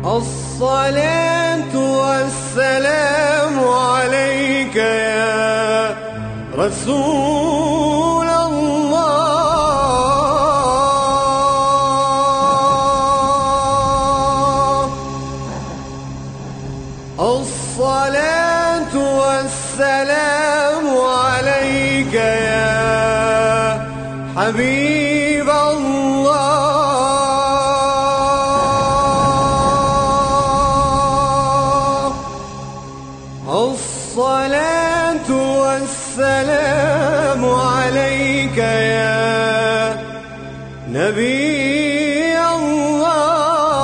الصلاة والسلام عليك يا رسول الله. الصلاة والسلام عليك يا حبيب الله. الصلاة والسلام عليك يا نبي الله.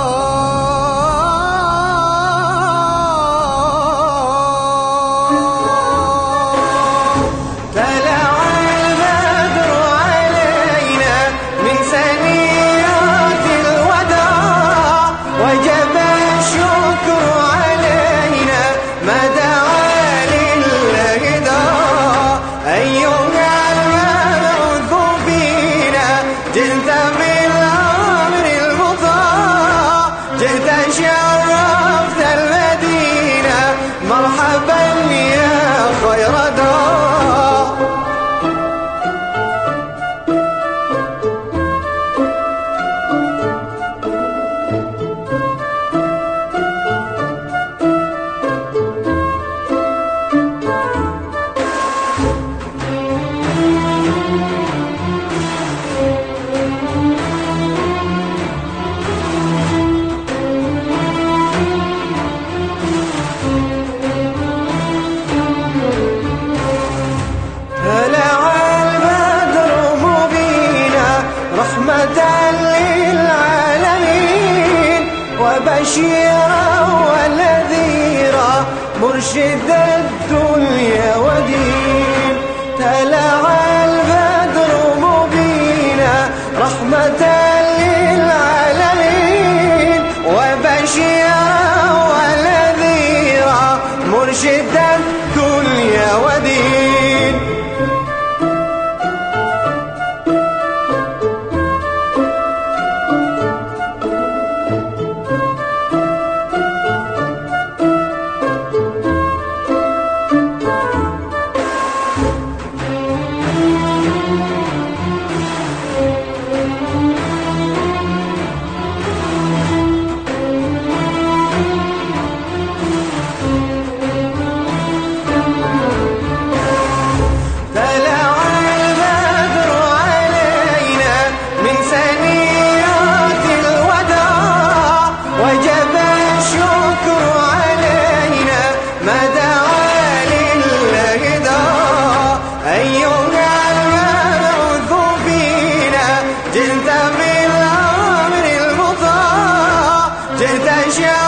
طلع البدر علينا من ثنيات الوداع، وجب الشكر علينا ما دعا لله داع. أيها المبعوث فينا جئت بالأمر المطاع، جئت شرفت المدينة مرحبا يا خير داع. رحمة للعالمين وبشيرا ونذيرا مرشد الدنيا ودين. طلع البدر مبينا رحمة للعالمين وبشيرا ونذيرا مرشد الدنيا ودين. وجب الشكر علينا ما دعا لله داع. أيها المبعوث فينا جئت بالأمر المطاع، جئت